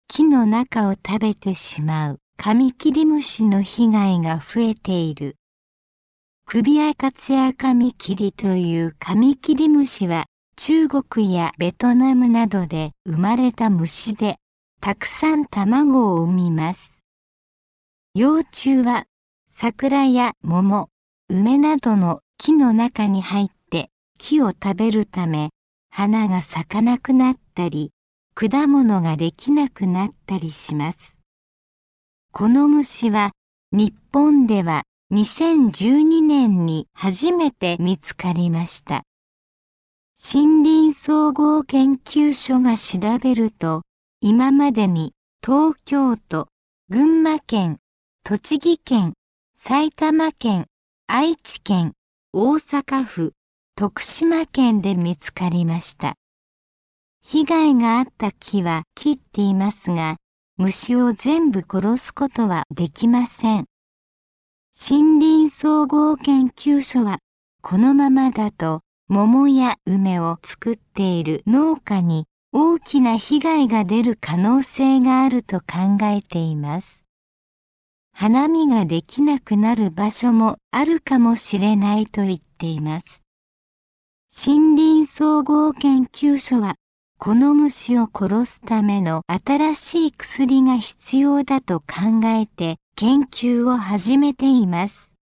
木の中を食べてしまうカミキリムシの被害が増えている。クビアカツヤカミキリというカミキリムシは中国やベトナムなどで生まれた虫でたくさん卵を産みます。幼虫は桜や桃、梅などの木の中に入って木を食べるため花が咲かなくなったり果物ができなくなったりします。この虫は日本では2012年に初めて見つかりました。森林総合研究所が調べると、今までに東京都、群馬県、栃木県、埼玉県、愛知県、大阪府、徳島県で見つかりました。被害があった木は切っていますが、虫を全部殺すことはできません。森林総合研究所は、このままだと桃や梅を作っている農家に大きな被害が出る可能性があると考えています。花見ができなくなる場所もあるかもしれないと言っています。森林総合研究所は、この虫を殺すための新しい薬が必要だと考えて研究を始めています。